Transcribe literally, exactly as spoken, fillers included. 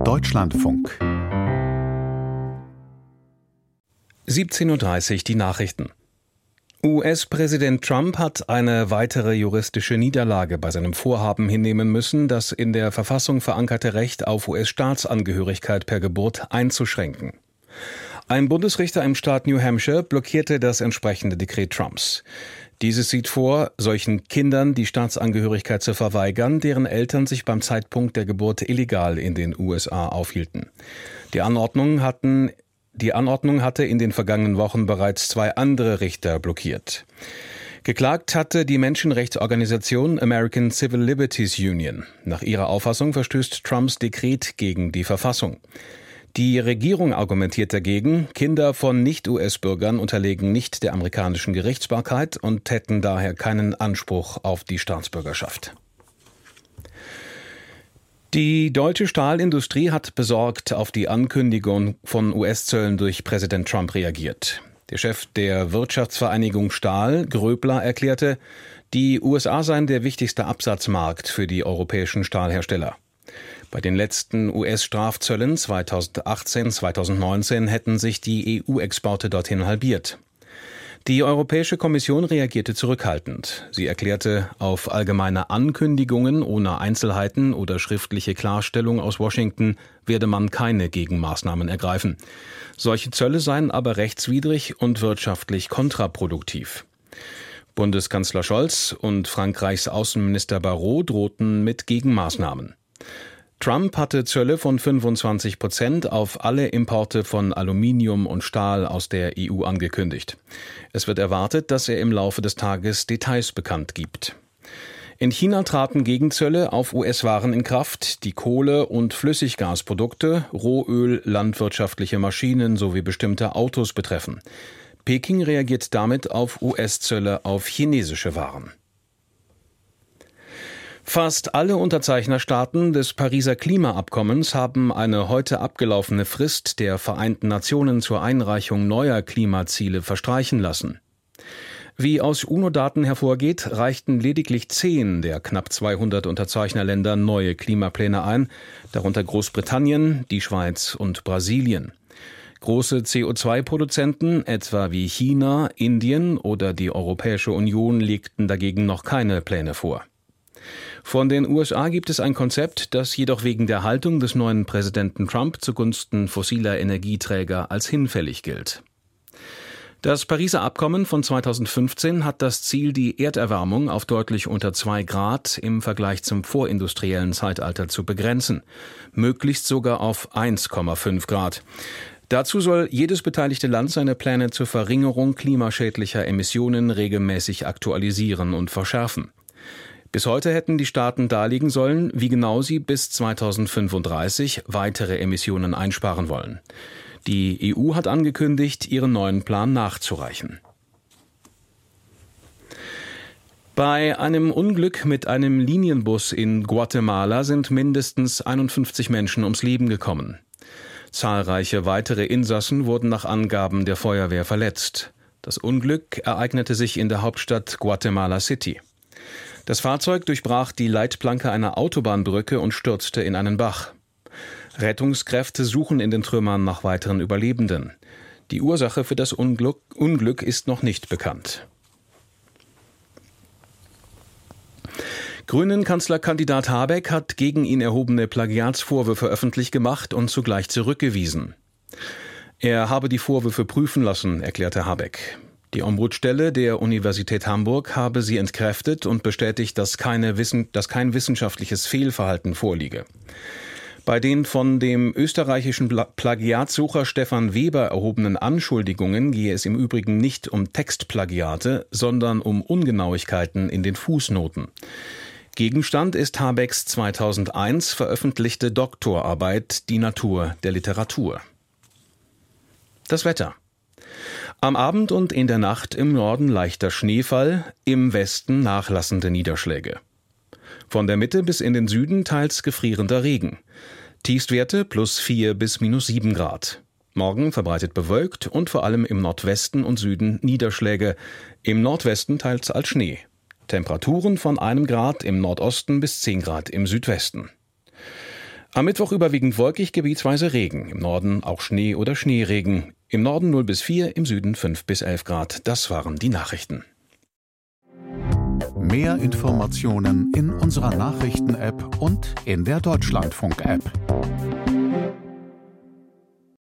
Deutschlandfunk. siebzehn Uhr dreißig, die Nachrichten. U S-Präsident Trump hat eine weitere juristische Niederlage bei seinem Vorhaben hinnehmen müssen, das in der Verfassung verankerte Recht auf U S-Staatsangehörigkeit per Geburt einzuschränken. Ein Bundesrichter im Staat New Hampshire blockierte das entsprechende Dekret Trumps. Dieses sieht vor, solchen Kindern die Staatsangehörigkeit zu verweigern, deren Eltern sich beim Zeitpunkt der Geburt illegal in den U S A aufhielten. Die Anordnung hatten Die Anordnung hatte in den vergangenen Wochen bereits zwei andere Richter blockiert. Geklagt hatte die Menschenrechtsorganisation American Civil Liberties Union. Nach ihrer Auffassung verstößt Trumps Dekret gegen die Verfassung. Die Regierung argumentiert dagegen, Kinder von Nicht-U S-Bürgern unterlegen nicht der amerikanischen Gerichtsbarkeit und hätten daher keinen Anspruch auf die Staatsbürgerschaft. Die deutsche Stahlindustrie hat besorgt auf die Ankündigung von U S-Zöllen durch Präsident Trump reagiert. Der Chef der Wirtschaftsvereinigung Stahl, Gröbler, erklärte, die U S A seien der wichtigste Absatzmarkt für die europäischen Stahlhersteller. Bei den letzten U S-Strafzöllen zweitausendachtzehn zweitausendneunzehn hätten sich die E U-Exporte dorthin halbiert. Die Europäische Kommission reagierte zurückhaltend. Sie erklärte, auf allgemeine Ankündigungen ohne Einzelheiten oder schriftliche Klarstellung aus Washington werde man keine Gegenmaßnahmen ergreifen. Solche Zölle seien aber rechtswidrig und wirtschaftlich kontraproduktiv. Bundeskanzler Scholz und Frankreichs Außenminister Barrot drohten mit Gegenmaßnahmen. Trump hatte Zölle von fünfundzwanzig Prozent auf alle Importe von Aluminium und Stahl aus der E U angekündigt. Es wird erwartet, dass er im Laufe des Tages Details bekannt gibt. In China traten Gegenzölle auf U S-Waren in Kraft, die Kohle- und Flüssiggasprodukte, Rohöl, landwirtschaftliche Maschinen sowie bestimmte Autos betreffen. Peking reagiert damit auf U S-Zölle auf chinesische Waren. Fast alle Unterzeichnerstaaten des Pariser Klimaabkommens haben eine heute abgelaufene Frist der Vereinten Nationen zur Einreichung neuer Klimaziele verstreichen lassen. Wie aus UNO-Daten hervorgeht, reichten lediglich zehn der knapp zweihundert Unterzeichnerländer neue Klimapläne ein, darunter Großbritannien, die Schweiz und Brasilien. Große C O zwei Produzenten, etwa wie China, Indien oder die Europäische Union, legten dagegen noch keine Pläne vor. Von den U S A gibt es ein Konzept, das jedoch wegen der Haltung des neuen Präsidenten Trump zugunsten fossiler Energieträger als hinfällig gilt. Das Pariser Abkommen von zweitausendfünfzehn hat das Ziel, die Erderwärmung auf deutlich unter zwei Grad im Vergleich zum vorindustriellen Zeitalter zu begrenzen, möglichst sogar auf eins Komma fünf Grad. Dazu soll jedes beteiligte Land seine Pläne zur Verringerung klimaschädlicher Emissionen regelmäßig aktualisieren und verschärfen. Bis heute hätten die Staaten darlegen sollen, wie genau sie bis zweitausendfünfunddreißig weitere Emissionen einsparen wollen. Die E U hat angekündigt, ihren neuen Plan nachzureichen. Bei einem Unglück mit einem Linienbus in Guatemala sind mindestens einundfünfzig Menschen ums Leben gekommen. Zahlreiche weitere Insassen wurden nach Angaben der Feuerwehr verletzt. Das Unglück ereignete sich in der Hauptstadt Guatemala City. Das Fahrzeug durchbrach die Leitplanke einer Autobahnbrücke und stürzte in einen Bach. Rettungskräfte suchen in den Trümmern nach weiteren Überlebenden. Die Ursache für das Unglück, Unglück ist noch nicht bekannt. Grünen-Kanzlerkandidat Habeck hat gegen ihn erhobene Plagiatsvorwürfe öffentlich gemacht und zugleich zurückgewiesen. Er habe die Vorwürfe prüfen lassen, erklärte Habeck. Die Ombudsstelle der Universität Hamburg habe sie entkräftet und bestätigt, dass, keine Wissen, dass kein wissenschaftliches Fehlverhalten vorliege. Bei den von dem österreichischen Plagiatsucher Stefan Weber erhobenen Anschuldigungen gehe es im Übrigen nicht um Textplagiate, sondern um Ungenauigkeiten in den Fußnoten. Gegenstand ist Habecks zweitausendeins veröffentlichte Doktorarbeit Die Natur der Literatur. Das Wetter. Am Abend und in der Nacht im Norden leichter Schneefall, im Westen nachlassende Niederschläge. Von der Mitte bis in den Süden teils gefrierender Regen. Tiefstwerte plus vier bis minus sieben Grad. Morgen verbreitet bewölkt und vor allem im Nordwesten und Süden Niederschläge, im Nordwesten teils als Schnee. Temperaturen von einem Grad im Nordosten bis zehn Grad im Südwesten. Am Mittwoch überwiegend wolkig, gebietsweise Regen. Im Norden auch Schnee oder Schneeregen. Im Norden null bis vier, im Süden fünf bis elf Grad. Das waren die Nachrichten. Mehr Informationen in unserer Nachrichten-App und in der Deutschlandfunk-App.